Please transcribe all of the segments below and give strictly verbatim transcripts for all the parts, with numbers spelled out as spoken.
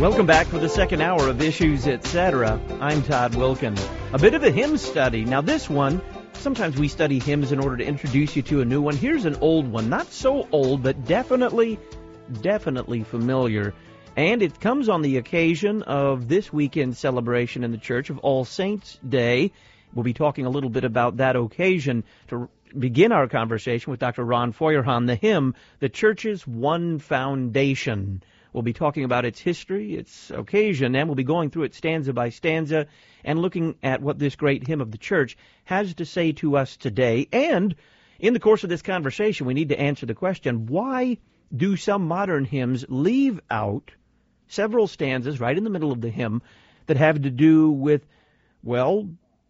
Welcome back for the second hour of Issues, et cetera. I'm Todd Wilkin. A bit of a hymn study. Now this one, sometimes we study hymns in order to introduce you to a new one. Here's an old one. Not so old, but definitely, definitely familiar. And it comes on the occasion of this weekend's celebration in the church of All Saints' Day. We'll be talking a little bit about that occasion to begin our conversation with Doctor Ron Feuerhahn, the hymn, The Church's One Foundation. We'll be talking about its history, its occasion, and we'll be going through it stanza by stanza and looking at what this great hymn of the church has to say to us today. And in the course of this conversation, we need to answer the question, why do some modern hymns leave out several stanzas right in the middle of the hymn that have to do with, well,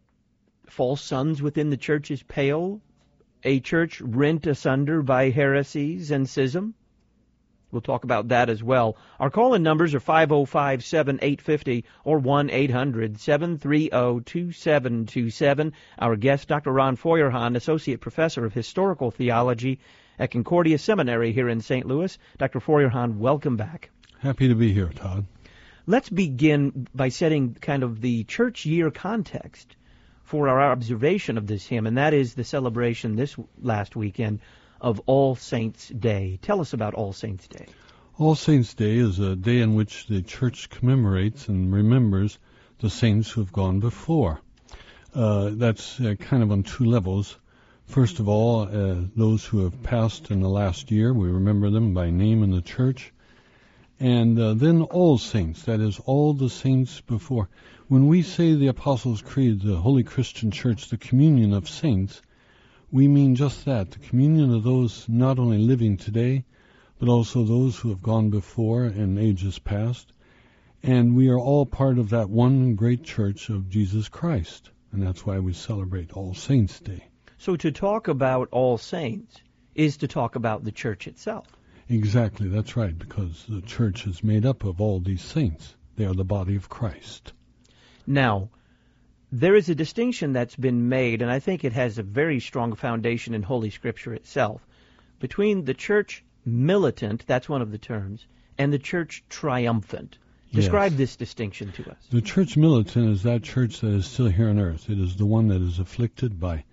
false sons within the church's pale, a church rent asunder by heresies and schism? We'll talk about that as well. Our call-in numbers are five oh five, seven eight five oh or one eight hundred, seven three zero, two seven two seven. Our guest, Doctor Ron Feuerhahn, Associate Professor of Historical Theology at Concordia Seminary here in Saint Louis. Doctor Feuerhahn, welcome back. Happy to be here, Todd. Let's begin by setting kind of the church year context for our observation of this hymn, and that is the celebration this last weekend of All Saints' Day. Tell us about All Saints' Day. All Saints' Day is a day in which the church commemorates and remembers the saints who have gone before. Uh, that's uh, kind of on two levels. First of all, uh, those who have passed in the last year, we remember them by name in the church. And uh, then all saints, that is, all the saints before. When we say the Apostles' Creed, the Holy Christian Church, the communion of saints, we mean just that, the communion of those not only living today, but also those who have gone before in ages past. And we are all part of that one great church of Jesus Christ. And that's why we celebrate All Saints' Day. So to talk about All Saints is to talk about the church itself. Exactly, that's right, because the church is made up of all these saints. They are the body of Christ. Now, there is a distinction that's been made, and I think it has a very strong foundation in Holy Scripture itself, between the church militant, that's one of the terms, and the church triumphant. Describe Yes. this distinction to us. The church militant is that church that is still here on earth. It is the one that is afflicted by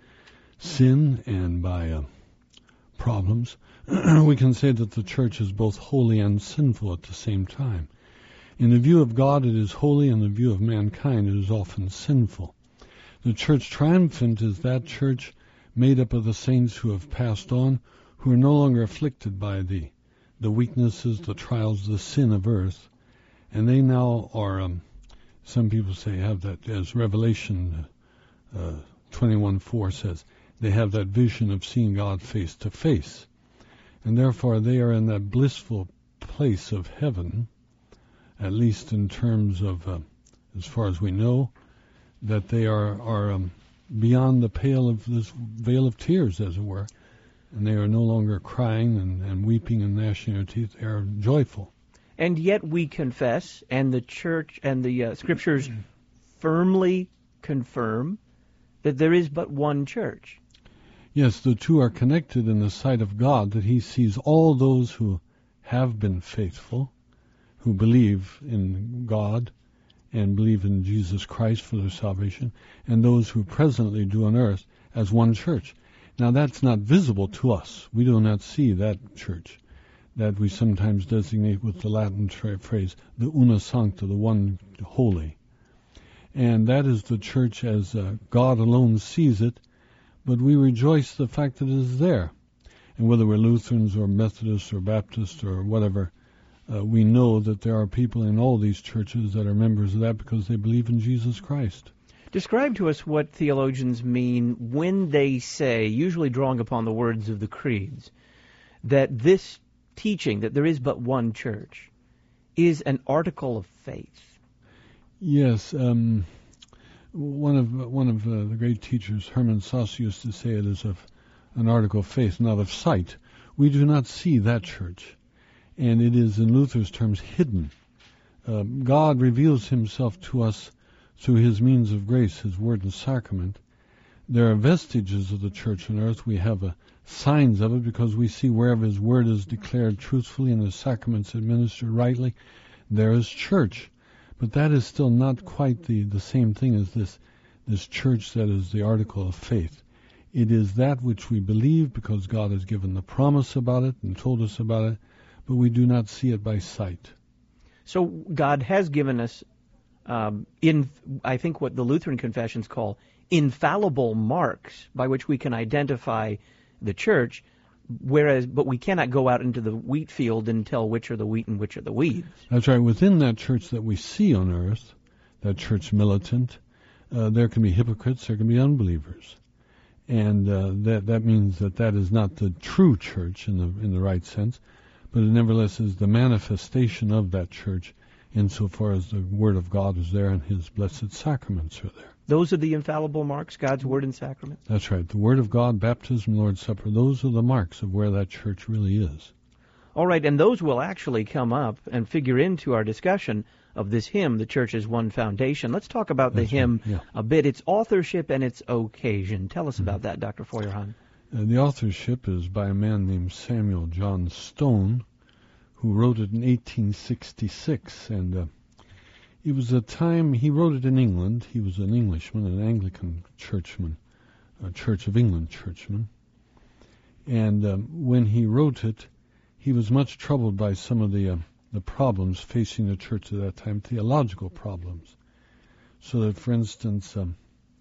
sin and by uh, problems. We can say that the church is both holy and sinful at the same time. In the view of God, it is holy. In the view of mankind, it is often sinful. The church triumphant is that church made up of the saints who have passed on, who are no longer afflicted by the the weaknesses, the trials, the sin of earth. And they now are, um, some people say, have that, as Revelation uh, twenty-one four says, they have that vision of seeing God face to face. And therefore they are in that blissful place of heaven, at least in terms of, uh, as far as we know, that they are, are um, beyond the pale of this veil of tears, as it were, and they are no longer crying and, and weeping and gnashing their teeth. They are joyful. And yet we confess, and the church and the uh, Scriptures firmly confirm that there is but one church. Yes, the two are connected in the sight of God, that he sees all those who have been faithful, who believe in God and believe in Jesus Christ for their salvation, and those who presently do on earth as one church. Now that's not visible to us. We do not see that church that we sometimes designate with the Latin tra- phrase, the una sancta, the one holy. And that is the church as uh, God alone sees it, but we rejoice the fact that it is there. And whether we're Lutherans or Methodists or Baptists or whatever, Uh, we know that there are people in all these churches that are members of that because they believe in Jesus Christ. Describe to us what theologians mean when they say, usually drawing upon the words of the creeds, that this teaching, that there is but one church, is an article of faith. Yes, um, one of one of uh, the great teachers, Hermann Sass, used to say it is of an article of faith, not of sight. We do not see that church. And it is, in Luther's terms, hidden. Uh, God reveals himself to us through his means of grace, his word and sacrament. There are vestiges of the church on earth. We have uh, signs of it because we see wherever his word is declared truthfully and the sacraments administered rightly, there is church. But that is still not quite the, the same thing as this, this church that is the article of faith. It is that which we believe because God has given the promise about it and told us about it, but we do not see it by sight. So God has given us, um, in I think what the Lutheran confessions call infallible marks by which we can identify the church, whereas, but we cannot go out into the wheat field and tell which are the wheat and which are the weeds. That's right. Within that church that we see on earth, that church militant, uh, there can be hypocrites, there can be unbelievers. And uh, that that means that that is not the true church in the in the right sense, but it nevertheless is the manifestation of that church insofar as the Word of God is there and His blessed sacraments are there. Those are the infallible marks, God's Word and sacrament? That's right. The Word of God, baptism, Lord's Supper, those are the marks of where that church really is. All right, and those will actually come up and figure into our discussion of this hymn, The Church's One Foundation. Let's talk about the That's hymn right, yeah. a bit, its authorship and its occasion. Tell us Mm-hmm. about that, Doctor Feuerhahn. Uh, the authorship is by a man named Samuel John Stone, who wrote it in eighteen sixty-six, and uh, it was a time, he wrote it in England. He was an Englishman, an Anglican churchman, a Church of England churchman. And um, when he wrote it, he was much troubled by some of the uh, the problems facing the church at that time, theological problems. So that, for instance, um,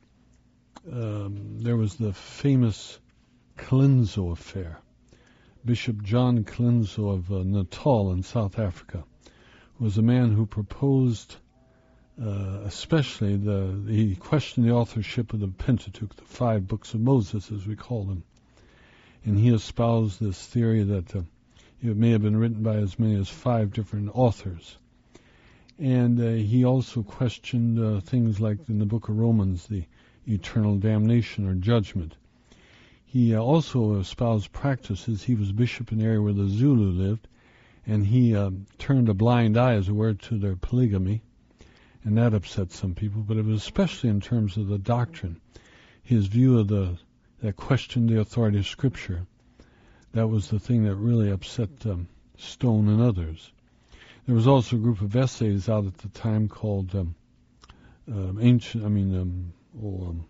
um, there was the famous Colenso affair. Bishop John Colenso of uh, Natal in South Africa was a man who proposed, uh, especially, the he questioned the authorship of the Pentateuch, the five books of Moses, as we call them. And he espoused this theory that uh, it may have been written by as many as five different authors. And uh, he also questioned uh, things like in the book of Romans, the eternal damnation or judgment. He uh, also espoused practices. He was bishop in the area where the Zulu lived, and he uh, turned a blind eye, as it were, to their polygamy, and that upset some people. But it was especially in terms of the doctrine, his view of the that questioned the authority of Scripture. That was the thing that really upset um, Stone and others. There was also a group of essays out at the time called um, um, ancient. I mean, um, oh, um,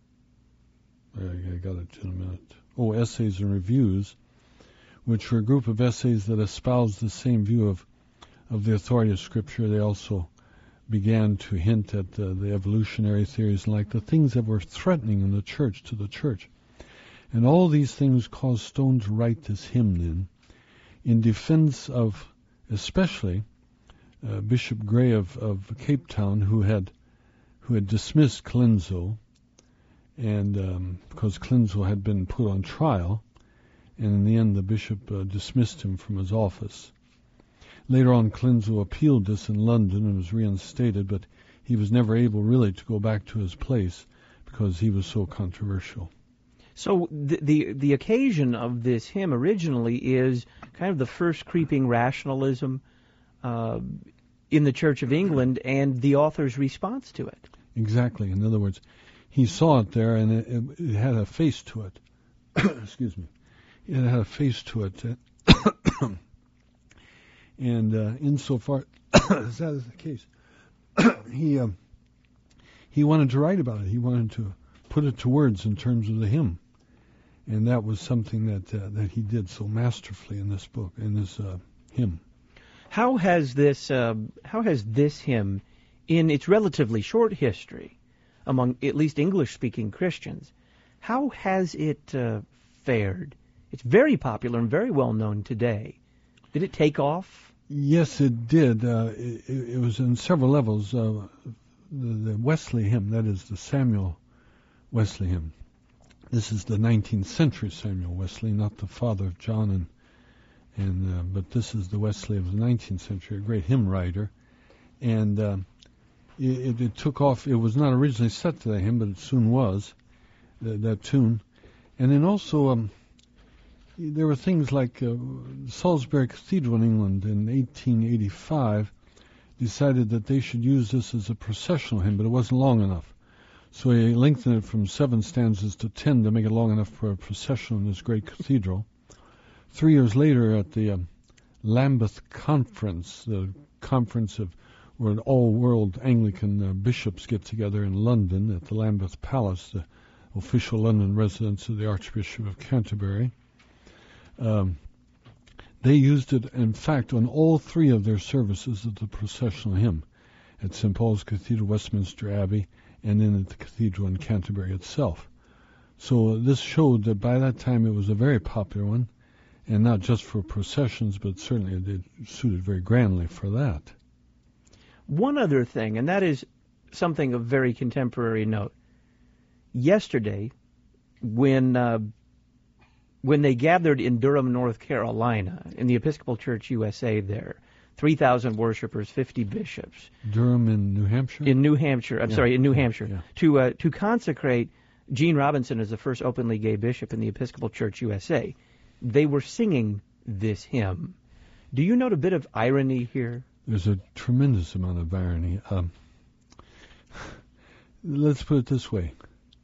I, I got it in a minute. Oh, essays and reviews, which were a group of essays that espoused the same view of of the authority of Scripture. They also began to hint at uh, the evolutionary theories and like the things that were threatening in the church to the church. And all these things caused Stone to write this hymn then in defense of, especially, uh, Bishop Gray of, of Cape Town, who had who had dismissed Colenso, and um, because Colenso had been put on trial, and in the end the bishop uh, dismissed him from his office. Later on, Colenso appealed this in London and was reinstated, but he was never able really to go back to his place because he was so controversial. So the, the the occasion of this hymn originally is kind of the first creeping rationalism uh, in the Church of England and the author's response to it. Exactly. In other words, he saw it there and it, it, it had a face to it. Excuse me. It had a face to it. And uh, insofar as that is the case, he um, he wanted to write about it. He wanted to put it to words in terms of the hymn. And that was something that uh, that he did so masterfully in this book, in this uh, hymn. How has this uh, how has this hymn, in its relatively short history, among at least English-speaking Christians, how has it uh, fared? It's very popular and very well known today. Did it take off? Yes, it did. Uh, it, it was in several levels. Uh, the, the Wesley hymn, that is the Samuel Wesley hymn. This is the nineteenth century Samuel Wesley, not the father of John, and and uh, but this is the Wesley of the nineteenth century, a great hymn writer. And uh, it, it took off. It was not originally set to that hymn, but it soon was, that, that tune. And then also um, there were things like uh, Salisbury Cathedral in England in eighteen eighty-five decided that they should use this as a processional hymn, but it wasn't long enough. So he lengthened it from seven stanzas to ten to make it long enough for a procession in this great cathedral. Three years later, at the um, Lambeth Conference, the conference of where all world Anglican uh, bishops get together in London at the Lambeth Palace, the official London residence of the Archbishop of Canterbury. Um, they used it, in fact, on all three of their services of the processional hymn, at Saint Paul's Cathedral, Westminster Abbey, and then at the cathedral in Canterbury itself. So this showed that by that time it was a very popular one, and not just for processions, but certainly it suited very grandly for that. One other thing, and that is something of very contemporary note. Yesterday, when uh, when they gathered in Durham, North Carolina, in the Episcopal Church U S A there, three thousand worshipers, fifty bishops. Durham in New Hampshire? In New Hampshire. I'm yeah. sorry, in New Hampshire. Yeah. To uh, to consecrate Gene Robinson as the first openly gay bishop in the Episcopal Church U S A. They were singing this hymn. Do you note a bit of irony here? There's a tremendous amount of irony. Um, let's put it this way.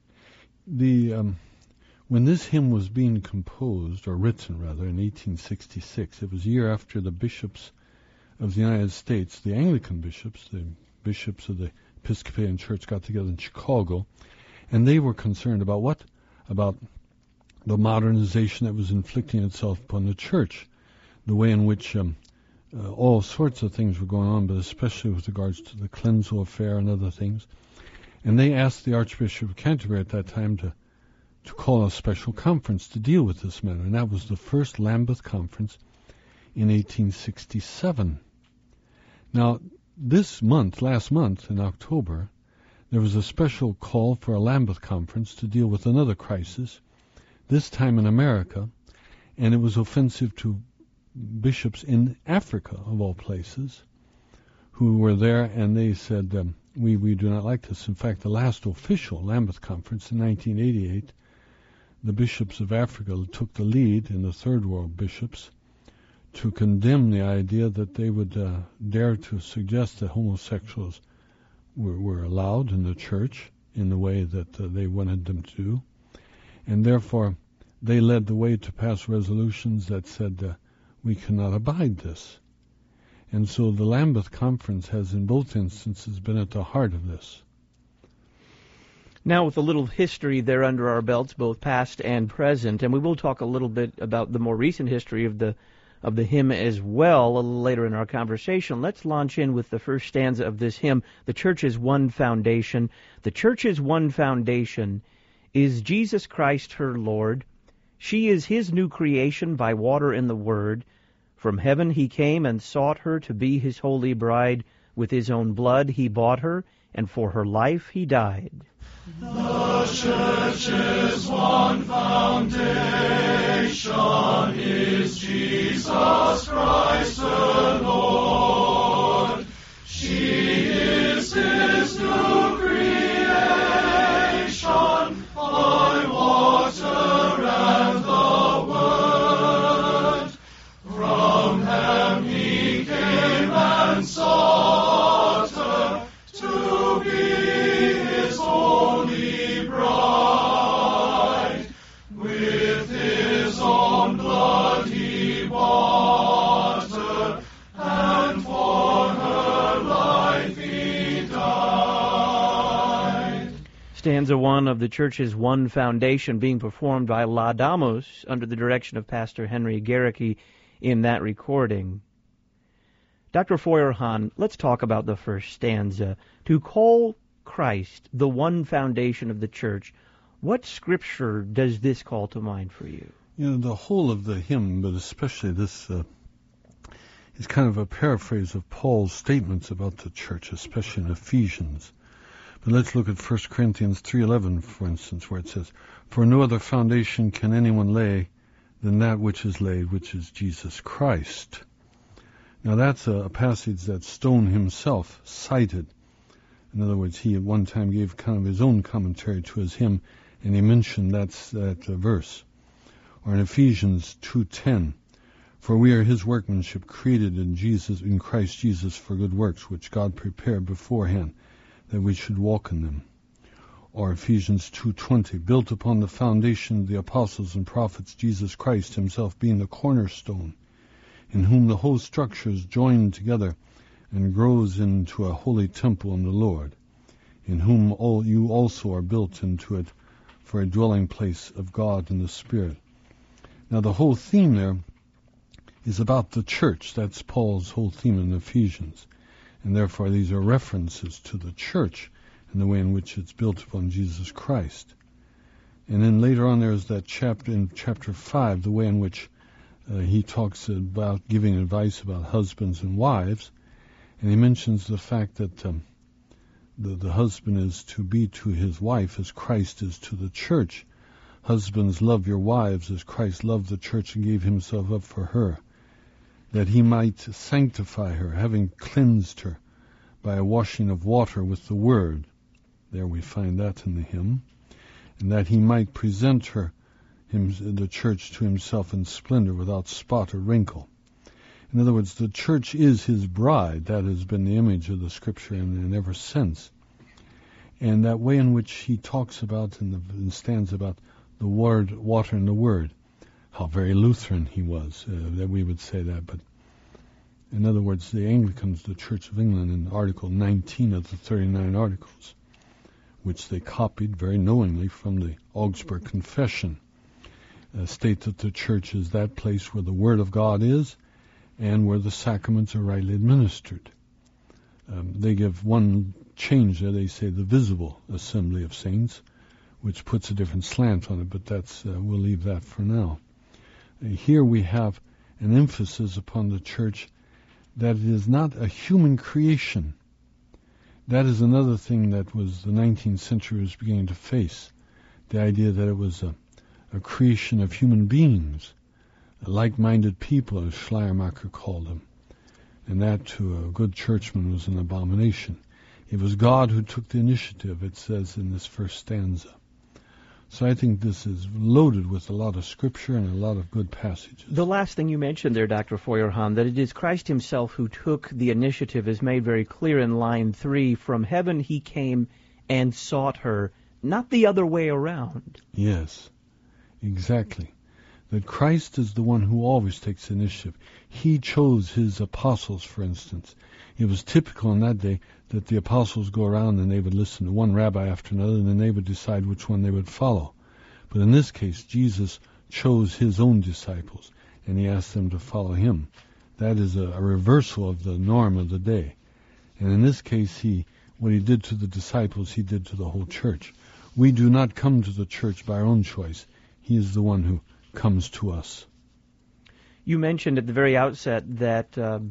The um, when this hymn was being composed, or written rather, in eighteen sixty-six, it was a year after the bishops of the United States, the Anglican bishops, the bishops of the Episcopalian Church got together in Chicago, and they were concerned about what? About the modernization that was inflicting itself upon the church, the way in which um, uh, all sorts of things were going on, but especially with regards to the Cleansel affair and other things. And they asked the Archbishop of Canterbury at that time to, to call a special conference to deal with this matter, and that was the first Lambeth Conference in eighteen sixty-seven. Now, this month, last month, in October, there was a special call for a Lambeth Conference to deal with another crisis, this time in America, and it was offensive to bishops in Africa, of all places, who were there, and they said, um, we, we do not like this. In fact, the last official Lambeth Conference in nineteen eighty-eight, the bishops of Africa took the lead in the Third World bishops to condemn the idea that they would uh, dare to suggest that homosexuals were, were allowed in the church in the way that uh, they wanted them to do. And therefore, they led the way to pass resolutions that said, uh, we cannot abide this. And so the Lambeth Conference has, in both instances, been at the heart of this. Now, with a little history there under our belts, both past and present, and we will talk a little bit about the more recent history of the of the hymn as well a little later in our conversation, let's launch in with the first stanza of this hymn, The Church's One Foundation. The Church's one foundation is Jesus Christ her Lord. She is his new creation by water and the word. From heaven he came and sought her to be his holy bride. With his own blood he bought her, and for her life he died. The Church's one foundation is Jesus Christ the Lord. She is his new creation by water and the word. From heaven he came and sought her to be his holy bride. With his own blood he bought her, and for her life he died. Stanza one of the Church's One Foundation being performed by La Damos under the direction of Pastor Henry Garricky in that recording. Doctor Feuerhahn, let's talk about the first stanza. To call Christ the one foundation of the church, what scripture does this call to mind for you? You know, the whole of the hymn, but especially this, uh, is kind of a paraphrase of Paul's statements about the church, especially in Ephesians. But let's look at First Corinthians three eleven, for instance, where it says, For no other foundation can anyone lay than that which is laid, which is Jesus Christ. Now that's a, a passage that Stone himself cited. In other words, he at one time gave kind of his own commentary to his hymn, and he mentioned that's that uh, verse. Or in Ephesians two ten, For we are his workmanship, created in Jesus, in Christ Jesus, for good works, which God prepared beforehand, that we should walk in them. Or Ephesians two twenty, built upon the foundation of the apostles and prophets, Jesus Christ himself being the cornerstone, in whom the whole structure is joined together and grows into a holy temple in the Lord, in whom all you also are built into it for a dwelling place of God in the Spirit. Now the whole theme there is about the church. That's Paul's whole theme in Ephesians. And therefore these are references to the church and the way in which it's built upon Jesus Christ. And then later on there's that chapter in chapter five, the way in which uh, he talks about giving advice about husbands and wives. And he mentions the fact that um, the, the husband is to be to his wife as Christ is to the church. Husbands, love your wives as Christ loved the church and gave himself up for her, that he might sanctify her, having cleansed her by a washing of water with the word. There we find that in the hymn. And that he might present her, him, the church, to himself in splendor without spot or wrinkle. In other words, the church is his bride. That has been the image of the scripture and, and ever since. And that way in which he talks about and, the, and stands about the word, water and the word, how very Lutheran he was, uh, that we would say that. But in other words, the Anglicans, the Church of England, in Article nineteen of the thirty-nine Articles, which they copied very knowingly from the Augsburg Confession, uh, state that the church is that place where the Word of God is and where the sacraments are rightly administered. Um, they give one change there. They say the visible assembly of saints, which puts a different slant on it, but that's uh, we'll leave that for now. Uh, here we have an emphasis upon the church that it is not a human creation. That is another thing that was the nineteenth century was beginning to face, the idea that it was a, a creation of human beings, like-minded people, as Schleiermacher called them. And that to a good churchman was an abomination. It was God who took the initiative, it says in this first stanza. So I think this is loaded with a lot of scripture and a lot of good passages. The last thing you mentioned there, Doctor Feuerhahn, that it is Christ himself who took the initiative is made very clear in line three. From heaven he came and sought her, not the other way around. Yes, exactly. That Christ is the one who always takes initiative. He chose his apostles, for instance. It was typical in that day that the apostles go around and they would listen to one rabbi after another, and then they would decide which one they would follow. But in this case, Jesus chose his own disciples, and he asked them to follow him. That is a, a reversal of the norm of the day. And in this case, he what he did to the disciples, he did to the whole church. We do not come to the church by our own choice. He is the one who comes to us. You mentioned at the very outset that, uh,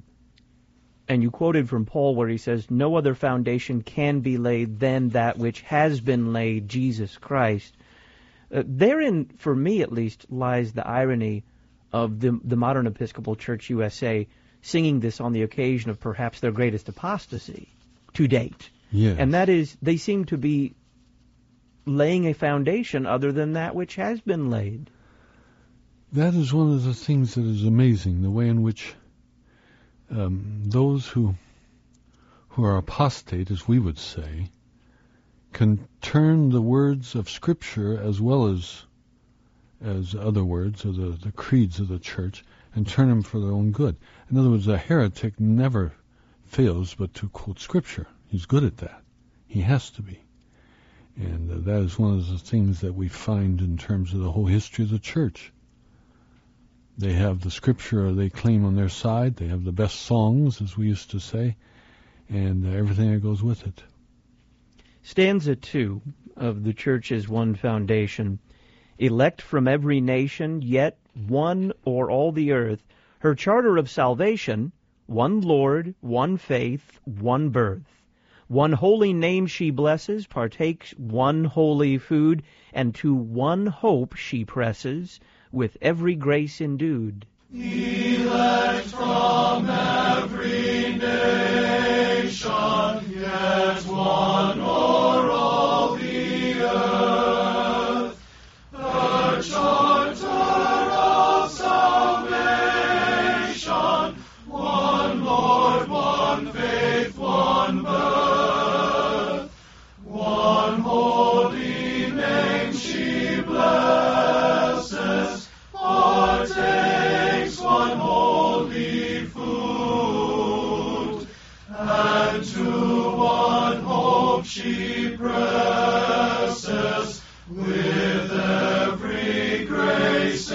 and you quoted from Paul where he says, no other foundation can be laid than that which has been laid, Jesus Christ. Uh, therein, for me at least, lies the irony of the, the modern Episcopal Church U S A singing this on the occasion of perhaps their greatest apostasy to date. Yes. And that is, they seem to be laying a foundation other than that which has been laid. That is one of the things that is amazing, the way in which um, those who who are apostate, as we would say, can turn the words of Scripture as well as as other words, or the, the creeds of the church, and turn them for their own good. In other words, a heretic never fails but to quote Scripture. He's good at that. He has to be. And uh, that is one of the things that we find in terms of the whole history of the church. They have the Scripture they claim on their side. They have the best songs, as we used to say, and uh, everything that goes with it. Stanza two of the Church's One Foundation. Elect from every nation, yet one o'er all the earth. Her charter of salvation, one Lord, one faith, one birth. One holy name she blesses, partakes one holy food, and to one hope she presses, with every grace endued. Elect from every nation, yet one o'er all the earth. Her charter of salvation, one Lord, one faith, one birth. One holy name she blesses, partakes one holy Onward to one hope she presses, with every grace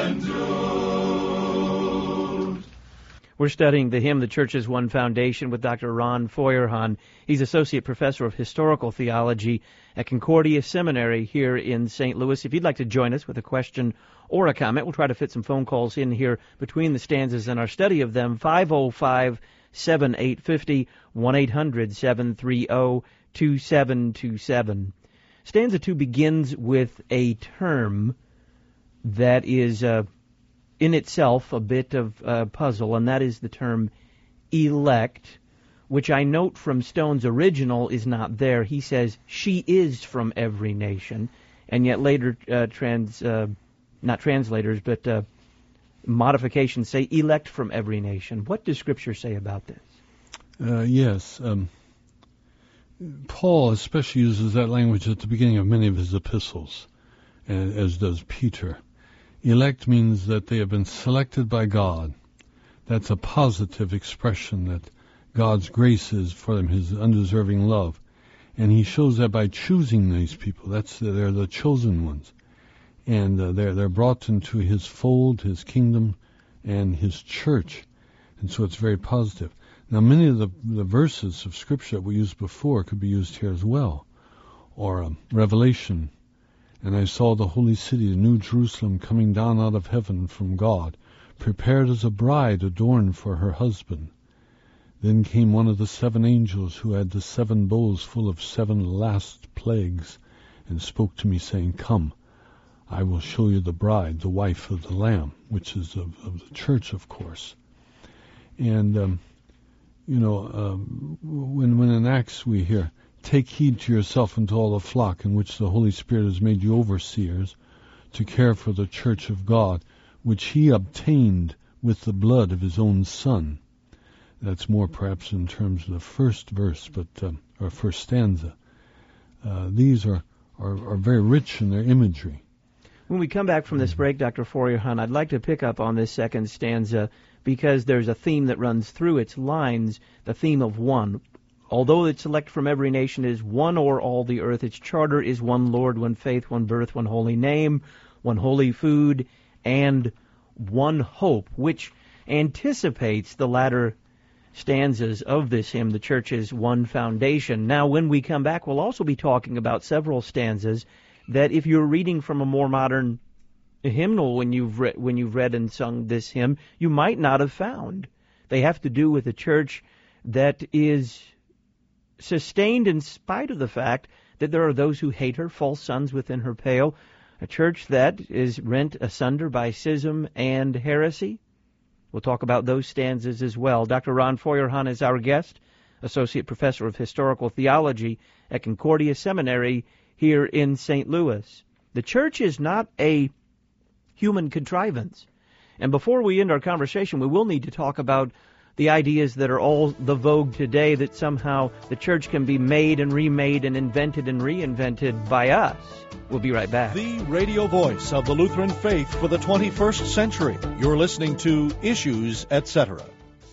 endued. We're studying the hymn, The Church is One Foundation, with Doctor Ron Feuerhahn. He's Associate Professor of Historical Theology at Concordia Seminary here in Saint Louis. If you'd like to join us with a question or a comment, we'll try to fit some phone calls in here between the stanzas in our study of them. five oh five, seven eight five oh, one eight hundred, seven three zero, two seven two seven. Stanza two begins with a term that is uh, in itself a bit of a puzzle, and that is the term elect, which I note from Stone's original is not there. He says, she is from every nation, and yet later uh, trans, uh, not translators, but uh, modifications say elect from every nation. What does Scripture say about this? Uh, yes. Um, Paul especially uses that language at the beginning of many of his epistles, as does Peter. Elect means that they have been selected by God. That's a positive expression that God's grace is for them, his undeserving love. And he shows that by choosing these people. That's they're the chosen ones. And uh, they're, they're brought into his fold, his kingdom, and his church. And so it's very positive. Now, many of the, the verses of Scripture that we used before could be used here as well. Or um, Revelation. And I saw the holy city, the New Jerusalem, coming down out of heaven from God, prepared as a bride adorned for her husband. Then came one of the seven angels who had the seven bowls full of seven last plagues, and spoke to me, saying, Come, I will show you the bride, the wife of the Lamb, which is of, of the church, of course. And, um, you know, um, when, when in Acts we hear, take heed to yourself and to all the flock in which the Holy Spirit has made you overseers, to care for the church of God, which he obtained with the blood of his own Son. That's more perhaps in terms of the first verse, but um, or first stanza. Uh, these are, are, are very rich in their imagery. When we come back from this break, Doctor Feuerhahn, I'd like to pick up on this second stanza because there's a theme that runs through its lines, the theme of one. Although its elect from every nation is one o'er all the earth, its charter is one Lord, one faith, one birth, one holy name, one holy food, and one hope, which anticipates the latter stanzas of this hymn, The Church's One Foundation. Now, when we come back, we'll also be talking about several stanzas that if you're reading from a more modern hymnal when you've, re- when you've read and sung this hymn, you might not have found. They have to do with a church that is sustained in spite of the fact that there are those who hate her, false sons within her pale, a church that is rent asunder by schism and heresy. We'll talk about those stanzas as well. Doctor Ron Feuerhahn is our guest, Associate Professor of Historical Theology at Concordia Seminary here in Saint Louis. The church is not a human contrivance. And before we end our conversation, we will need to talk about the ideas that are all the vogue today, that somehow the church can be made and remade and invented and reinvented by us. We'll be right back. The radio voice of the Lutheran faith for the twenty-first century. You're listening to Issues, et cetera.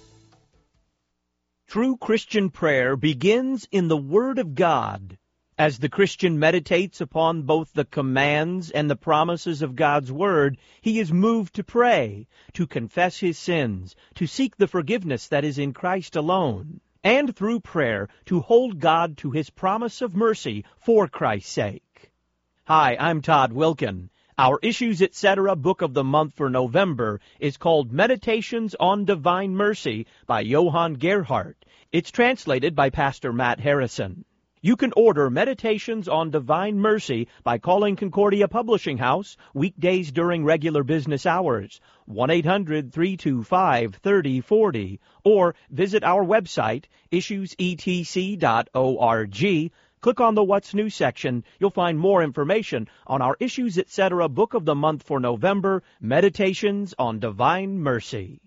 True Christian prayer begins in the Word of God. As the Christian meditates upon both the commands and the promises of God's Word, he is moved to pray, to confess his sins, to seek the forgiveness that is in Christ alone, and through prayer to hold God to his promise of mercy for Christ's sake. Hi, I'm Todd Wilkin. Our Issues, et cetera book of the month for November is called Meditations on Divine Mercy by Johann Gerhardt. It's translated by Pastor Matt Harrison. You can order Meditations on Divine Mercy by calling Concordia Publishing House weekdays during regular business hours, one eight hundred, three two five, three oh four oh, or visit our website, issues e t c dot org. Click on the What's New section. You'll find more information on our Issues, et cetera book of the month for November, Meditations on Divine Mercy.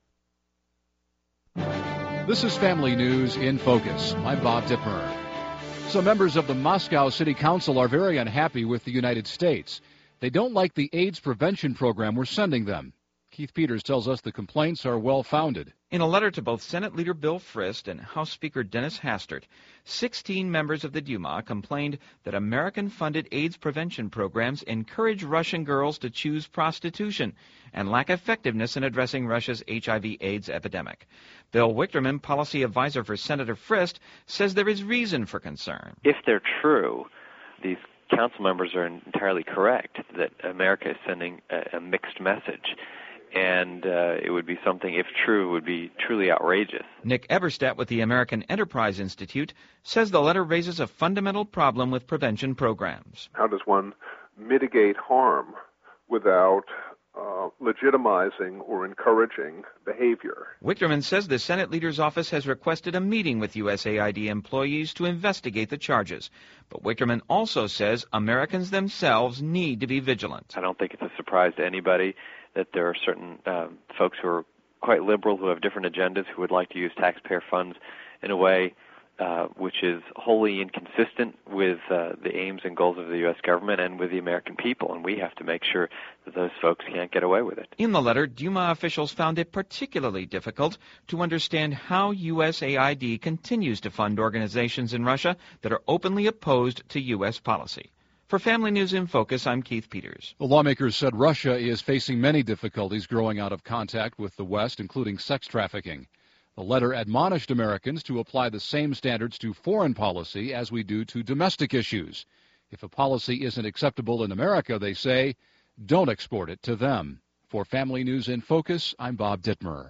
This is Family News in Focus. I'm Bob Dipper. Some members of the Moscow City Council are very unhappy with the United States. They don't like the AIDS prevention program we're sending them. Keith Peters tells us the complaints are well-founded. In a letter to both Senate Leader Bill Frist and House Speaker Dennis Hastert, sixteen members of the Duma complained that American-funded AIDS prevention programs encourage Russian girls to choose prostitution and lack effectiveness in addressing Russia's H I V AIDS epidemic. Bill Wichterman, policy advisor for Senator Frist, says there is reason for concern. If they're true, these council members are entirely correct that America is sending a, a mixed message. And uh, it would be something, if true, would be truly outrageous. Nick Eberstadt with the American Enterprise Institute says the letter raises a fundamental problem with prevention programs. How does one mitigate harm without uh, legitimizing or encouraging behavior? Wichterman says the Senate Leader's office has requested a meeting with U S A I D employees to investigate the charges. But Wichterman also says Americans themselves need to be vigilant. I don't think it's a surprise to anybody that there are certain uh, folks who are quite liberal, who have different agendas, who would like to use taxpayer funds in a way uh, which is wholly inconsistent with uh, the aims and goals of the U S government and with the American people, and we have to make sure that those folks can't get away with it. In the letter, Duma officials found it particularly difficult to understand how U S A I D continues to fund organizations in Russia that are openly opposed to U S policy. For Family News in Focus, I'm Keith Peters. The lawmakers said Russia is facing many difficulties growing out of contact with the West, including sex trafficking. The letter admonished Americans to apply the same standards to foreign policy as we do to domestic issues. If a policy isn't acceptable in America, they say, don't export it to them. For Family News in Focus, I'm Bob Dittmer.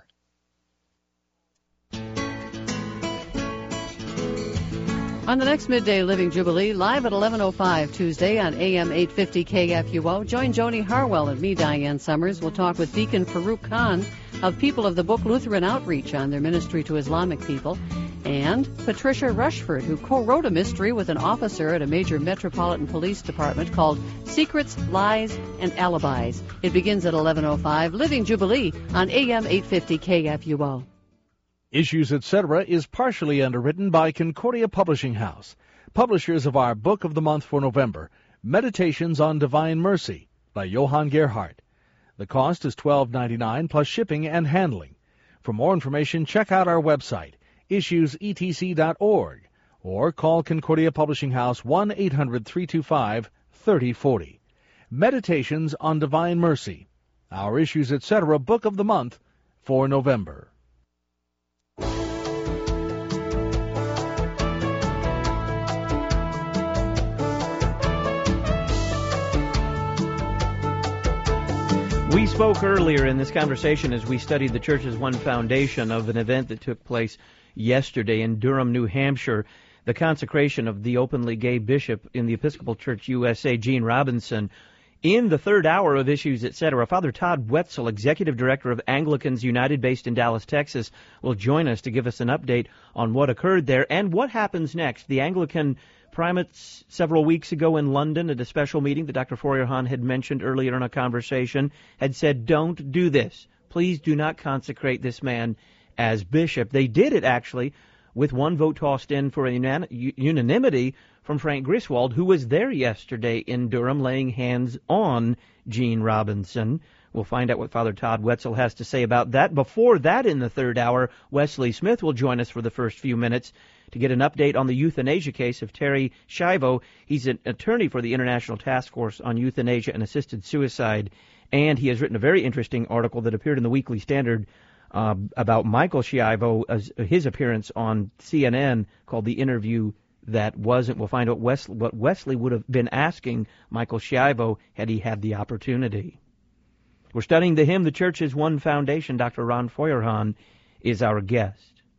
On the next Midday Living Jubilee, live at eleven oh five Tuesday on A M eight fifty K F U O, join Joni Harwell and me, Diane Summers. We'll talk with Deacon Farouk Khan of People of the Book Lutheran Outreach on their ministry to Islamic people, and Patricia Rushford, who co-wrote a mystery with an officer at a major metropolitan police department called Secrets, Lies, and Alibis. It begins at eleven oh five, Living Jubilee on A M eight fifty K F U O. Issues, et cetera is partially underwritten by Concordia Publishing House, publishers of our Book of the Month for November, Meditations on Divine Mercy by Johann Gerhardt. The cost is twelve ninety-nine plus shipping and handling. For more information, check out our website, issues e t c dot org, or call Concordia Publishing House one eight hundred three two five three oh four oh. Meditations on Divine Mercy, our Issues, et cetera Book of the Month for November. We spoke earlier in this conversation as we studied the Church's One Foundation of an event that took place yesterday in Durham, New Hampshire, the consecration of the openly gay bishop in the Episcopal Church U S A, Gene Robinson. In the third hour of Issues, et cetera, Father Todd Wetzel, Executive Director of Anglicans United based in Dallas, Texas, will join us to give us an update on what occurred there and what happens next. The Anglican primates several weeks ago in London at a special meeting that Doctor Feuerhahn had mentioned earlier in a conversation had said, don't do this. Please do not consecrate this man as bishop. They did it, actually, with one vote tossed in for unan- unanimity from Frank Griswold, who was there yesterday in Durham laying hands on Gene Robinson. We'll find out what Father Todd Wetzel has to say about that. Before that, in the third hour, Wesley Smith will join us for the first few minutes to get an update on the euthanasia case of Terry Schiavo. He's an attorney for the International Task Force on Euthanasia and Assisted Suicide, and he has written a very interesting article that appeared in the Weekly Standard uh, about Michael Schiavo, as his appearance on C N N, called The Interview That Wasn't. We'll find out Wesley, what Wesley would have been asking Michael Schiavo had he had the opportunity. We're studying the hymn, The Church's One Foundation. Doctor Ron Feuerhahn is our guest.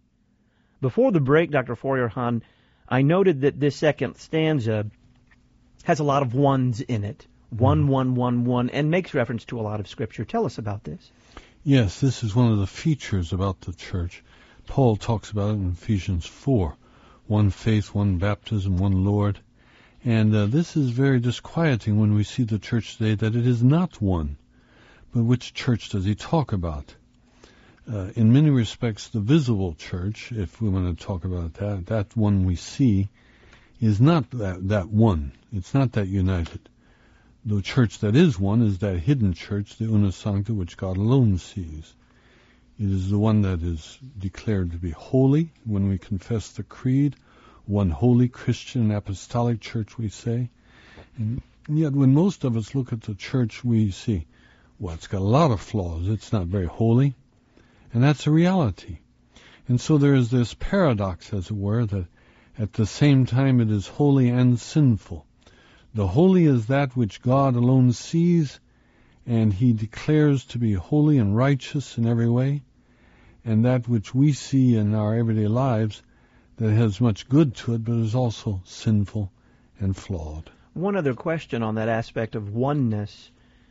Before the break, Doctor Feuerhahn, I noted that this second stanza has a lot of ones in it. One, one, one, one, and makes reference to a lot of Scripture. Tell us about this. Yes, this is one of the features about the church. Paul talks about it in Ephesians four. One faith, one baptism, one Lord. And uh, this is very disquieting when we see the church today that it is not one. But which church does he talk about? Uh, in many respects, the visible church, if we want to talk about that, that one we see, is not that, that one. It's not that united. The church that is one is that hidden church, the Una Sancta, which God alone sees. It is the one that is declared to be holy when we confess the creed, one holy Christian and apostolic church, we say. And yet when most of us look at the church, we see, well, it's got a lot of flaws. It's not very holy. And that's a reality. And so there is this paradox, as it were, that at the same time it is holy and sinful. The holy is that which God alone sees, and he declares to be holy and righteous in every way, and that which we see in our everyday lives that has much good to it, but is also sinful and flawed. One other question on that aspect of oneness.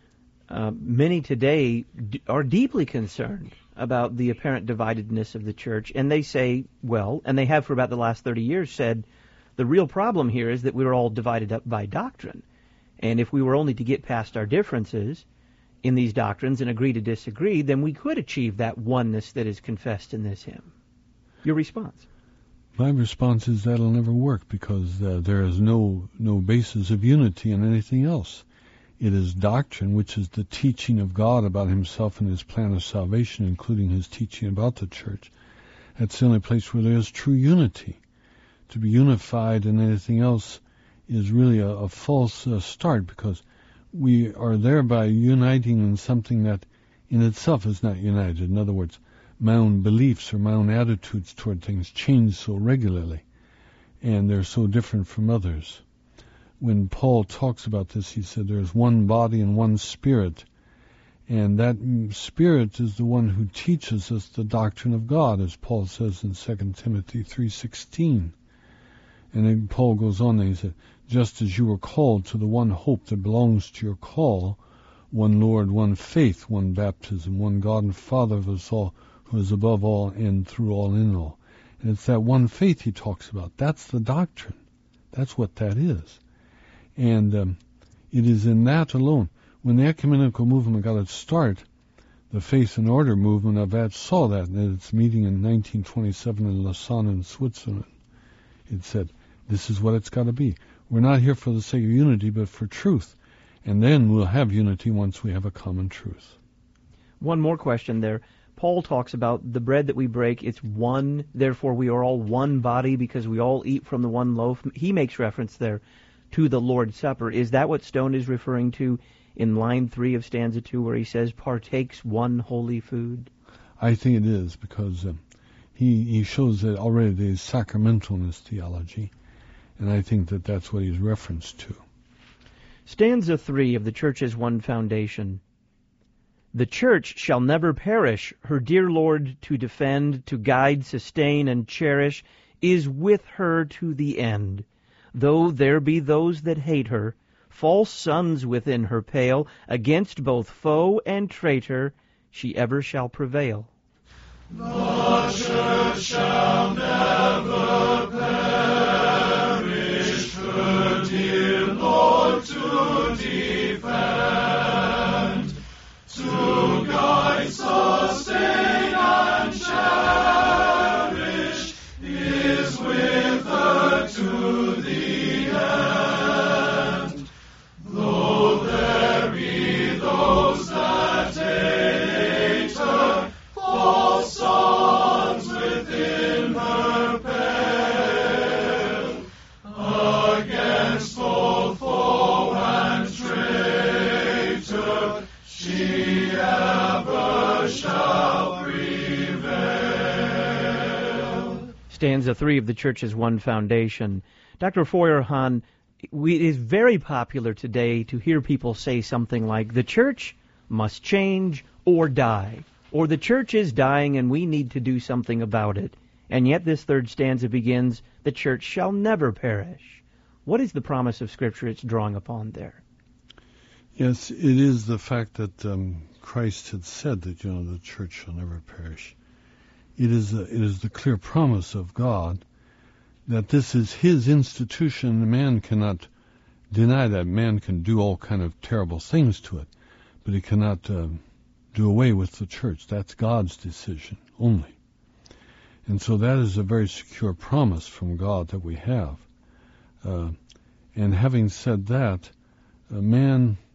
Uh, many today d- are deeply concerned about the apparent dividedness of the church, and they say, well, and they have for about the last thirty years said, the real problem here is that we were all divided up by doctrine. And if we were only to get past our differences in these doctrines and agree to disagree, then we could achieve that oneness that is confessed in this hymn. Your response? My response is that'll never work, because uh, there is no no basis of unity in anything else. It is doctrine, which is the teaching of God about himself and his plan of salvation, including his teaching about the church. That's the only place where there is true unity. To be unified in anything else is really a, a false uh, start, because we are thereby uniting in something that in itself is not united. In other words, my own beliefs or my own attitudes toward things change so regularly, and they're so different from others. When Paul talks about this, he said there's one body and one spirit, and that spirit is the one who teaches us the doctrine of God, as Paul says in Second Timothy three sixteen. And then Paul goes on and he said, just as you were called to the one hope that belongs to your call, one Lord, one faith, one baptism, one God and Father of us all, who is above all and through all in all. And it's that one faith he talks about. That's the doctrine. That's what that is. And um, it is in that alone. When the ecumenical movement got its start, the Faith and Order movement of that saw that in its meeting in nineteen twenty-seven in Lausanne in Switzerland. It said, this is what it's got to be. We're not here for the sake of unity, but for truth. And then we'll have unity once we have a common truth. One more question there. Paul talks about the bread that we break, it's one, therefore we are all one body because we all eat from the one loaf. He makes reference there to the Lord's Supper. Is that what Stone is referring to in line three of stanza two, where he says, partakes one holy food? I think it is, because um, he, he shows that already there's sacramentalness theology, and I think that that's what he's referenced to. Stanza three of the Church's One Foundation. The Church shall never perish, her dear Lord to defend, to guide, sustain, and cherish, is with her to the end. Though there be those that hate her, false sons within her pale, against both foe and traitor, she ever shall prevail. The Church shall never perish, her dear Lord to defend, to guide, sustain, and cherish, is with her to the end. Though there be those that hate her, false sons within her pale, against both foe and traitor, she ever shall prevail. Stanza three of the Church's One Foundation. Doctor Feuerhahn, we, it is very popular today to hear people say something like, the Church must change or die, or the Church is dying and we need to do something about it. And yet this third stanza begins, the Church shall never perish. What is the promise of Scripture it's drawing upon there? Yes, it is the fact that um, Christ had said that, you know, the Church shall never perish. It is a, it is the clear promise of God that this is His institution, and man cannot deny that. Man can do all kind of terrible things to it, but he cannot uh, do away with the Church. That's God's decision only. And so that is a very secure promise from God that we have. Uh, and having said that, uh, man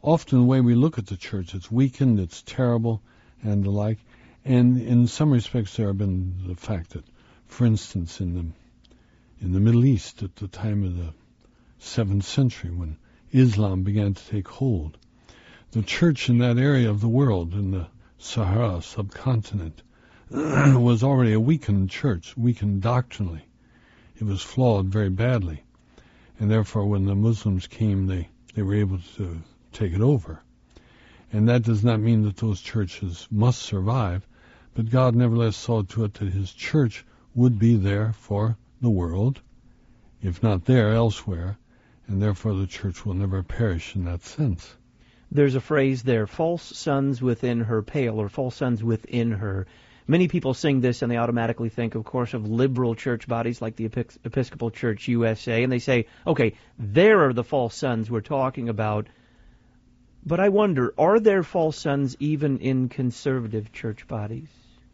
often the way we look at the church, it's weakened, it's terrible, and the like. And in some respects, there have been the fact that, for instance, in the in the Middle East at the time of the seventh century, when Islam began to take hold, the church in that area of the world, in the Sahara subcontinent, was already a weakened church, weakened doctrinally. It was flawed very badly. And therefore, when the Muslims came, they, they were able to take it over. And that does not mean that those churches must survive, but God nevertheless saw to it that his church would be there for the world, if not there, elsewhere, and therefore the church will never perish in that sense. There's a phrase there, false sons within her pale, or false sons within her. Many people sing this and they automatically think, of course, of liberal church bodies like the Episcopal Church U S A, and they say, okay, there are the false sons we're talking about. But I wonder, are there false sons even in conservative church bodies?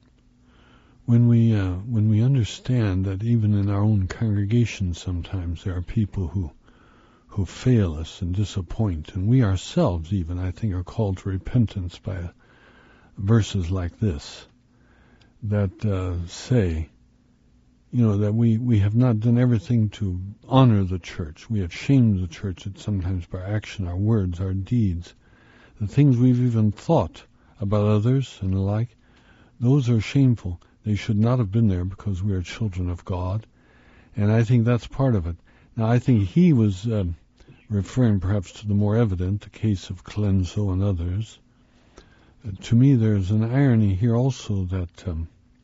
When we uh, when we understand that even in our own congregation sometimes there are people who who fail us and disappoint, and we ourselves even, I think, are called to repentance by uh, verses like this that uh, say, you know, that we, we have not done everything to honor the church. We have shamed the church sometimes by our action, our words, our deeds. The things we've even thought about others and the like, those are shameful. They should not have been there because we are children of God. And I think that's part of it. Now, I think he was um, referring perhaps to the more evident, the case of Colenso and others. Uh, to me, there's an irony here also that um,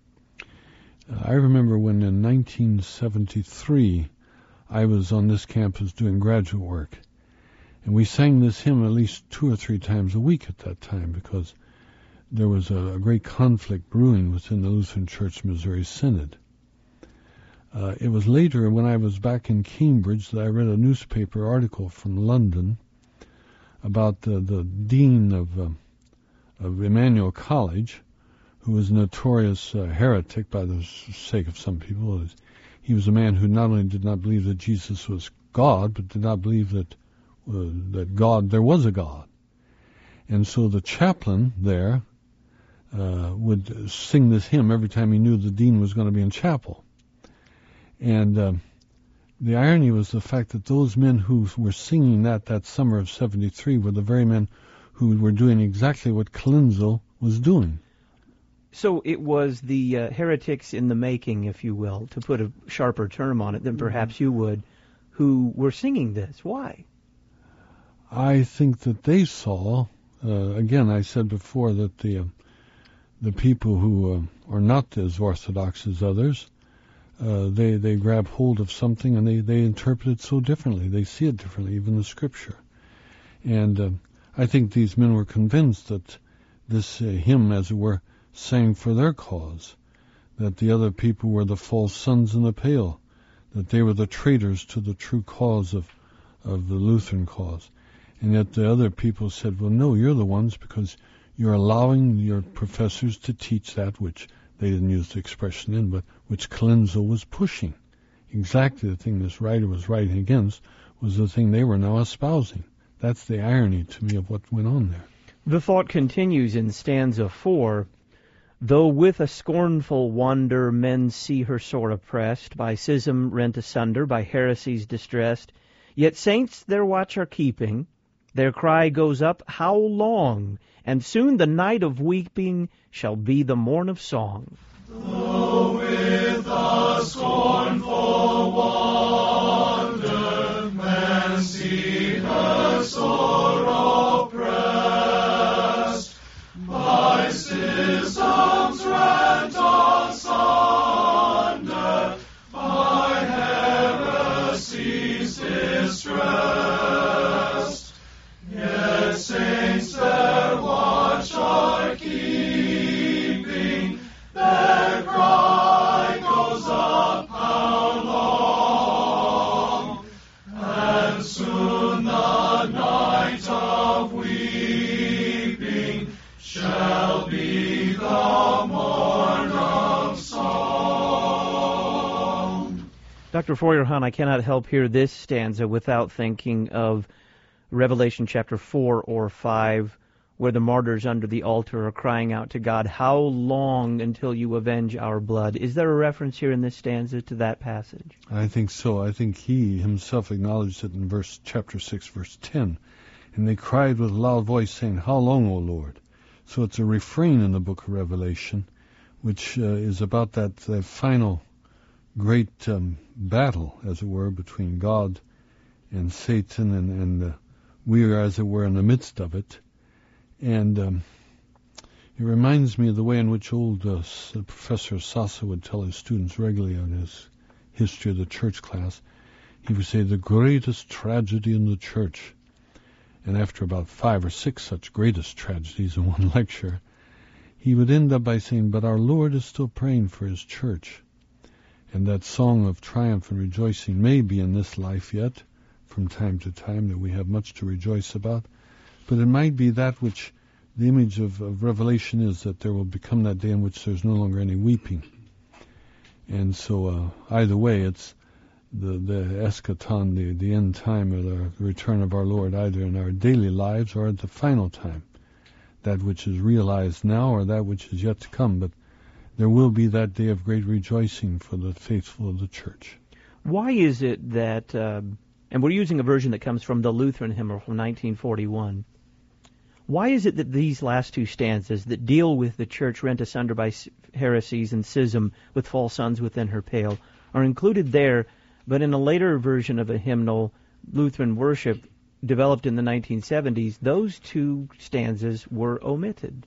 I remember when in nineteen seventy-three I was on this campus doing graduate work. And we sang this hymn at least two or three times a week at that time because there was a, a great conflict brewing within the Lutheran Church Missouri Synod. Uh, it was later, when I was back in Cambridge, that I read a newspaper article from London about the, the dean of, uh, of Emmanuel College, who was a notorious uh, heretic by the sake of some people. He was a man who not only did not believe that Jesus was God, but did not believe that uh, that God, there was a God. And so the chaplain there uh, would sing this hymn every time he knew the dean was going to be in chapel. And uh, the irony was the fact that those men who were singing that that summer of seventy-three were the very men who were doing exactly what Colenso was doing. So it was the uh, heretics in the making, if you will, to put a sharper term on it than perhaps you would, who were singing this. Why? I think that they saw, uh, again, I said before that the uh, the people who uh, are not as orthodox as others, uh, they, they grab hold of something and they, they interpret it so differently. They see it differently, even the Scripture. And uh, I think these men were convinced that this uh, hymn, as it were, sang for their cause, that the other people were the false sons in the pale, that they were the traitors to the true cause of, of the Lutheran cause. And yet the other people said, well, no, you're the ones because you're allowing your professors to teach that which they didn't use the expression in, but which Colenso was pushing. Exactly the thing this writer was writing against was the thing they were now espousing. That's the irony to me of what went on there. The thought continues in stanza four. Though with a scornful wonder men see her sore oppressed, by schism rent asunder, by heresies distressed, yet saints their watch are keeping, their cry goes up, how long? And soon the night of weeping shall be the morn of song. Though with a scornful wonder men see her sore oppressed, by schisms rent asunder, by heresies distressed, yet saints their watch are keeping, their cry goes up, how long? And soon the night of weeping shall be the morn of song. Doctor Feuerhahn, I cannot help hear this stanza without thinking of Revelation chapter four or five, where the martyrs under the altar are crying out to God, "How long until you avenge our blood?" Is there a reference here in this stanza to that passage? I think so. I think he himself acknowledged it in verse chapter six, verse ten. And they cried with a loud voice, saying, "How long, O Lord?" So it's a refrain in the book of Revelation, which uh, is about that, that final great um, battle, as it were, between God and Satan, and, and uh, we are, as it were, in the midst of it. And um, it reminds me of the way in which old uh, Professor Sassa would tell his students regularly on his history of the church class. He would say, the greatest tragedy in the church. And after about five or six such greatest tragedies in one lecture, he would end up by saying, but our Lord is still praying for his church. And that song of triumph and rejoicing may be in this life yet, from time to time, that we have much to rejoice about. But it might be that which the image of, of Revelation is, that there will become that day in which there's no longer any weeping. And so uh, either way, it's the, the eschaton, the, the end time, or the return of our Lord, either in our daily lives or at the final time. That which is realized now or that which is yet to come. But there will be that day of great rejoicing for the faithful of the church. Why is it that, uh, and we're using a version that comes from the Lutheran hymnal from nineteen forty-one, why is it that these last two stanzas that deal with the church rent asunder by heresies and schism with false sons within her pale are included there, but in a later version of a hymnal, Lutheran worship, developed in the nineteen seventies, those two stanzas were omitted?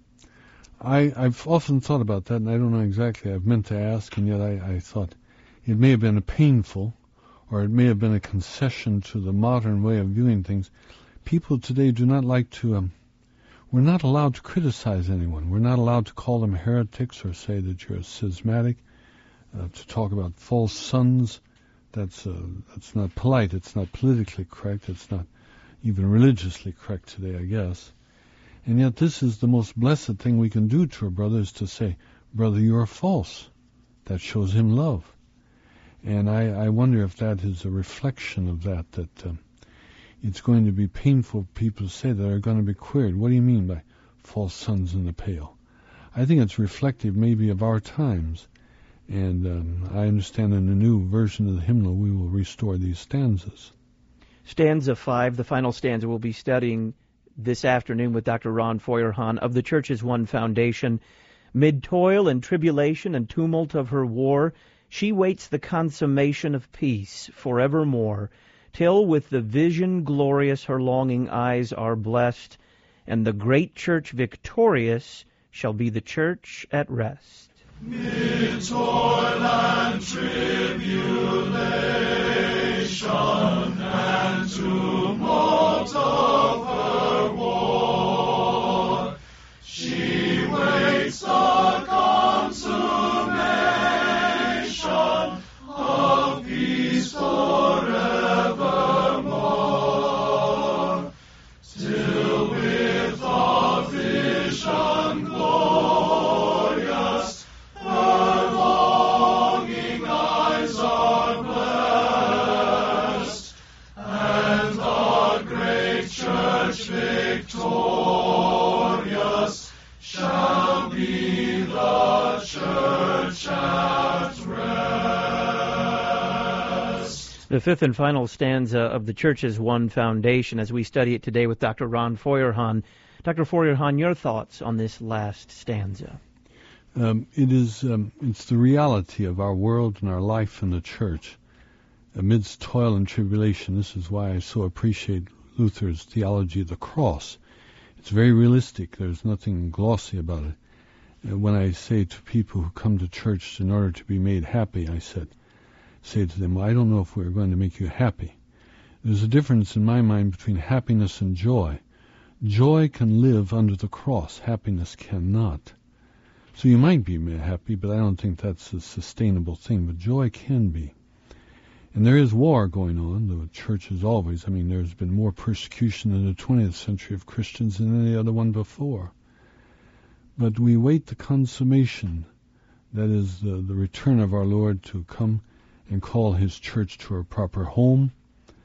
I, I've often thought about that, and I don't know exactly. I've meant to ask, and yet I, I thought it may have been a painful, or it may have been a concession to the modern way of viewing things. People today do not like to, um, we're not allowed to criticize anyone. We're not allowed to call them heretics or say that you're schismatic, uh, to talk about false sons. That's, uh, that's not polite. It's not politically correct. It's not even religiously correct today, I guess. And yet this is the most blessed thing we can do to a brother, is to say, brother, you are false. That shows him love. And I, I wonder if that is a reflection of that, that um, it's going to be painful for people to say that are going to be queried. What do you mean by false sons in the pale? I think it's reflective maybe of our times. And um, I understand in the new version of the hymnal we will restore these stanzas. Stanza five, the final stanza, we'll be studying this afternoon with Doctor Ron Feuerhahn of the Church's One Foundation. Mid toil and tribulation and tumult of her war, she waits the consummation of peace forevermore, till with the vision glorious her longing eyes are blessed, and the great church victorious shall be the church at rest. Mid toil and tribulation and tumult of her war, she waits the consummation of peace forevermore, till with a vision glorious her longing eyes are blessed, and the great church victorious shall be the church at rest. The fifth and final stanza of the Church's One Foundation, as we study it today with Doctor Ron Feuerhahn. Doctor Feuerhahn, your thoughts on this last stanza? Um, it is, um, it's the reality of our world and our life in the church. Amidst toil and tribulation, this is why I so appreciate Luther's theology of the cross. It's very realistic. There's nothing glossy about it. Uh, when I say to people who come to church in order to be made happy, I said, say to them, well, I don't know if we're going to make you happy. There's a difference in my mind between happiness and joy. Joy can live under the cross. Happiness cannot. So you might be happy, but I don't think that's a sustainable thing. But joy can be. And there is war going on. The church is always, I mean, there's been more persecution in the twentieth century of Christians than any other one before. But we wait the consummation, that is the, the return of our Lord to come and call his church to her proper home,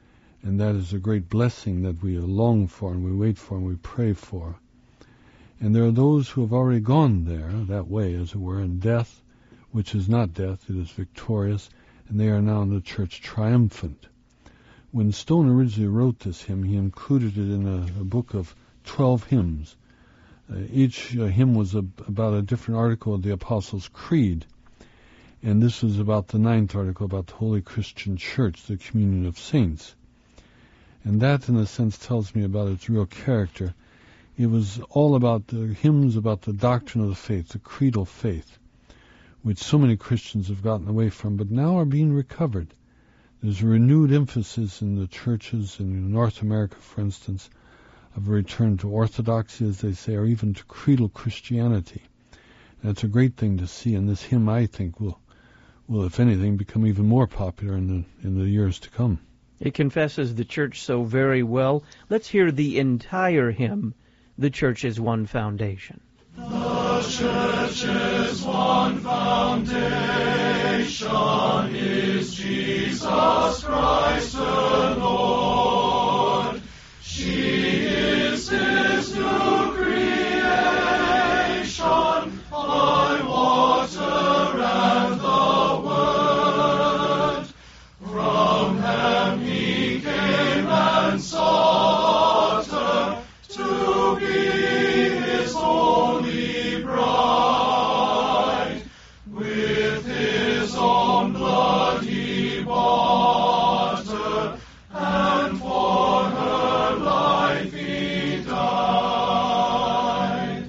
And that is a great blessing that we long for and we wait for and we pray for. And there are those who have already gone there, that way, as it were, in death, which is not death, it is victorious, and they are now in the church triumphant. When Stone originally wrote this hymn, he included it in a, a book of twelve hymns. Uh, each uh, hymn was a, about a different article of the Apostles' Creed, and this was about the ninth article, about the Holy Christian Church, the communion of saints. And that, in a sense, tells me about its real character. It was all about the hymns about the doctrine of the faith, the creedal faith, which so many Christians have gotten away from, but now are being recovered. There's a renewed emphasis in the churches in North America, for instance, of a return to orthodoxy, as they say, or even to creedal Christianity. And it's a great thing to see, and this hymn, I think, will, will, if anything, become even more popular in the, in the years to come. It confesses the church so very well. Let's hear the entire hymn, The Church is One Foundation. The church is one foundation, is Jesus Christ the Lord. She is His new creation, by water and the Word. From Him He came and sought her to be His holy bride. With His own blood He bought her, and for her life He died.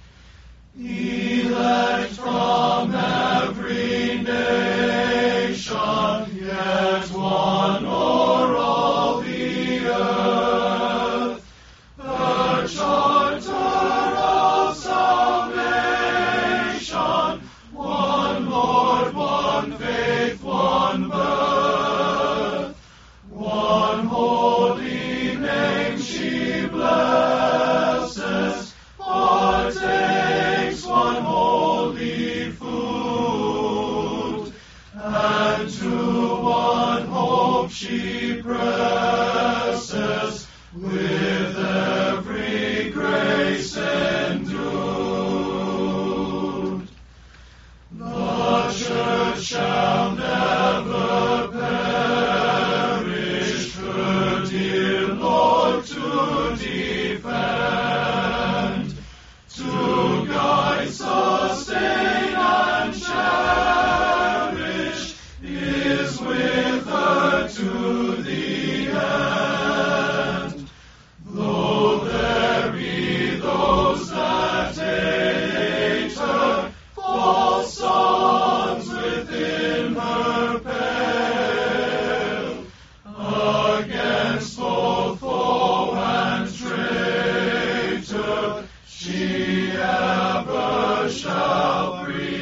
Elect from every nation, yet one o'er all the earth, the charter of salvation, one Lord, one faith, one birth, one holy name she blesses, partakes one holy food, and to one hope she presses, with every grace endued. The church shall never perish, her dear Lord to defend, to guide, sustain, and cherish, is with her to the end. Though there be those that hate her, false sons within her pale, against both foe and traitor, she ever shall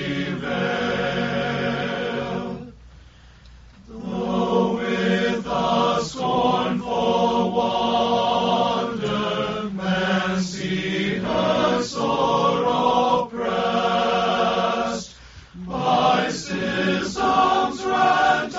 prevail. Though with a scornful wonder men see her sore oppressed, by schisms rent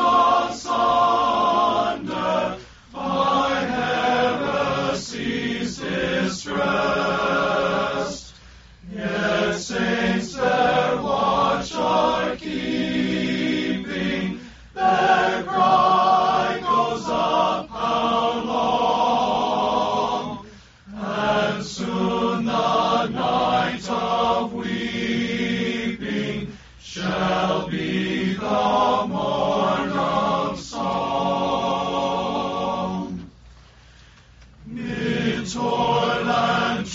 asunder, by heresies distressed, yet saints their watch are keeping, their cry goes up, how long? And soon the night of weeping shall be the morn of song. Mid toil and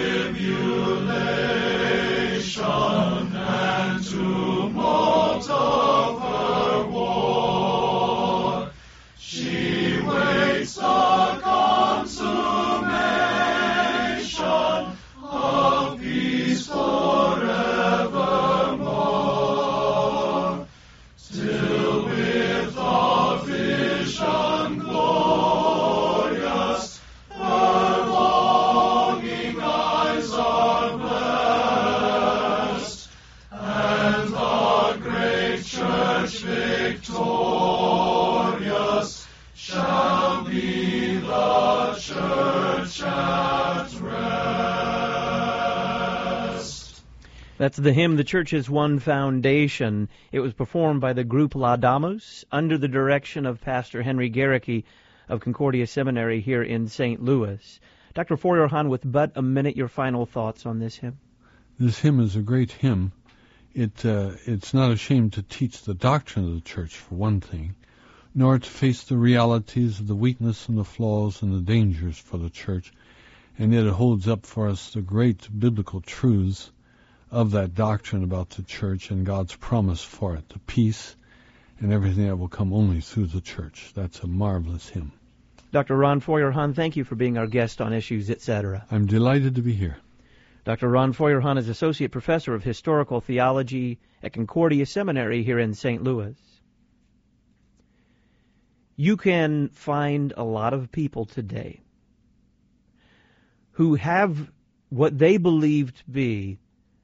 tribulation and tumult of her war, she waits the consummation of peace forevermore, till with a vision glorious her longing eyes are blessed, and the great church victorious shall be That's the hymn, The Church is One Foundation. It was performed by the group La Damos under the direction of Pastor Henry Garricky of Concordia Seminary here in Saint Louis. Doctor Feuerhahn, with but a minute, your final thoughts on this hymn. This hymn is a great hymn. It uh, it's not ashamed to teach the doctrine of the church, for one thing, nor to face the realities of the weakness and the flaws and the dangers for the church. And yet it holds up for us the great biblical truths of that doctrine about the church and God's promise for it, the peace and everything that will come only through the church. That's a marvelous hymn. Doctor Ron Feuerhahn, thank you for being our guest on Issues, et cetera. I'm delighted to be here. Doctor Ron Feuerhahn is Associate Professor of Historical Theology at Concordia Seminary here in Saint Louis. You can find a lot of people today who have what they believe to be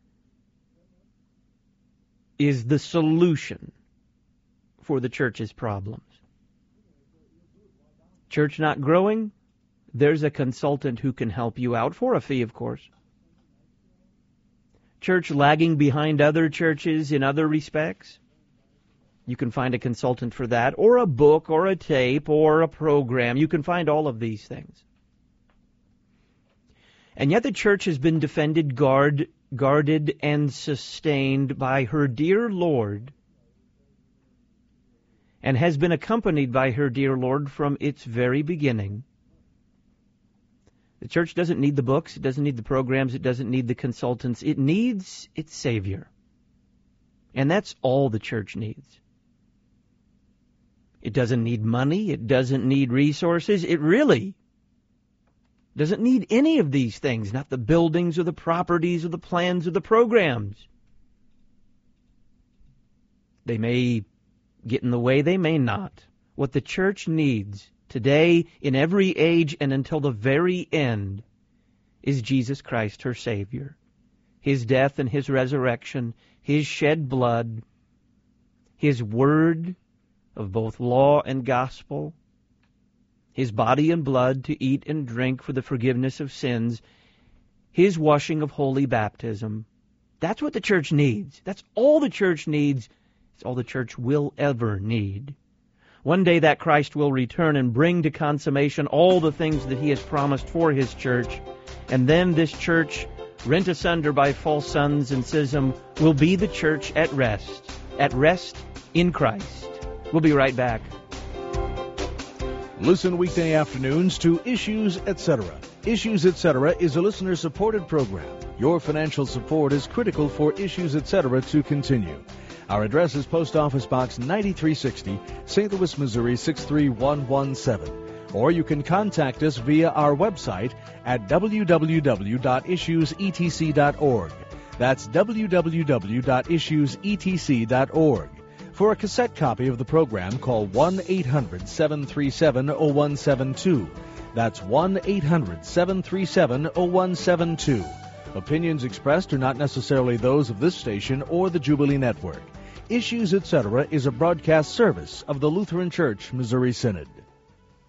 is the solution for the church's problems. Church not growing? There's a consultant who can help you out for a fee, of course. Church lagging behind other churches in other respects? You can find a consultant for that, or a book, or a tape, or a program. You can find all of these things. And yet the church has been defended, guard, guarded, and sustained by her dear Lord, and has been accompanied by her dear Lord from its very beginning. The church doesn't need the books, it doesn't need the programs, it doesn't need the consultants. It needs its Savior. And that's all the church needs. It doesn't need money, it doesn't need resources, it really doesn't need any of these things, not the buildings or the properties or the plans or the programs. They may get in the way, they may not. What the church needs today, in every age, and until the very end, is Jesus Christ, her Savior. His death and His resurrection, His shed blood, His word of both law and gospel, His body and blood to eat and drink for the forgiveness of sins, His washing of holy baptism. That's what the church needs. That's all the church needs. It's all the church will ever need. One day that Christ will return and bring to consummation all the things that He has promised for His church. And then this church, rent asunder by false sons and schism, will be the church at rest. At rest in Christ. We'll be right back. Listen weekday afternoons to Issues, et cetera. Issues, et cetera is a listener-supported program. Your financial support is critical for Issues, et cetera to continue. Our address is Post Office Box ninety-three sixty, Saint Louis, Missouri six three one one seven. Or you can contact us via our website at w w w dot issues e t c dot org. That's w w w dot issues e t c dot org. For a cassette copy of the program, call one eight hundred seven three seven oh one seven two. That's one eight hundred seven three seven oh one seven two. Opinions expressed are not necessarily those of this station or the Jubilee Network. Issues, et cetera is a broadcast service of the Lutheran Church Missouri Synod.